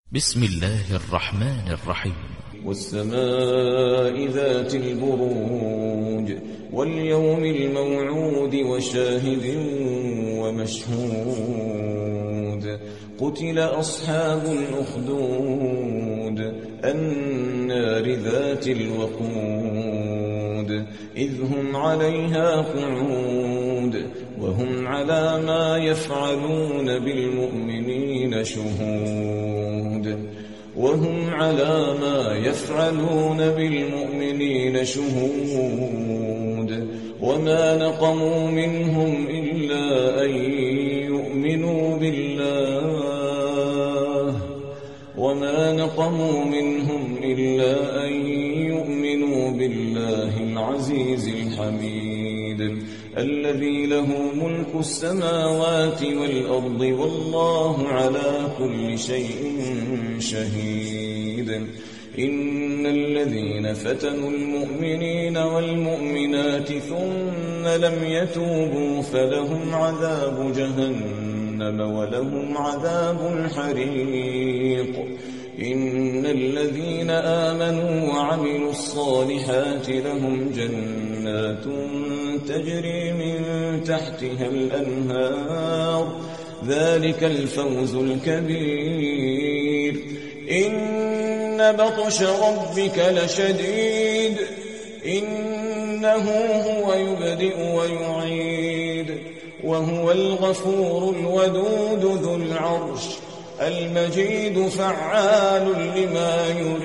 بسم الله الرحمن الرحيم. والسماء ذات البروج واليوم الموعود وشاهد ومشهود قتل أصحاب الأخدود النار ذات الوقود إذ هم عليها قعود وهم على ما يفعلون بالمؤمنين شهود وما نقموا منهم إلا أن يؤمنوا بالله العزيز الحميد الذي له ملك السماوات والأرض والله على كل شيء شهيد. إن الذين فتنوا المؤمنين والمؤمنات ثم لم يتوبوا فلهم عذاب جهنم ولهم عذاب الحريق. إن الذين آمنوا وعملوا الصالحات لهم جنات تجري من تحتها الأنهار ذلك الفوز الكبير. إن بطش ربك لشديد إنه هو يبدئ ويعيد وهو الغفور الودود ذو العرش المجيد فعال لما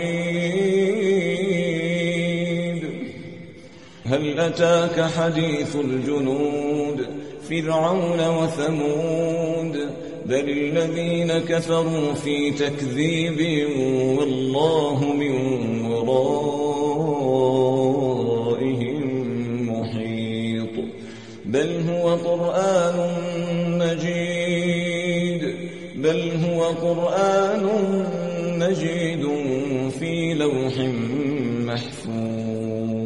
يريد. هل أتاك حديث الجنود فرعون وثمود بل الذين كفروا في تكذيب والله من ورائهم محيط. بل هو قرآن مجيد في لوح محفوظ.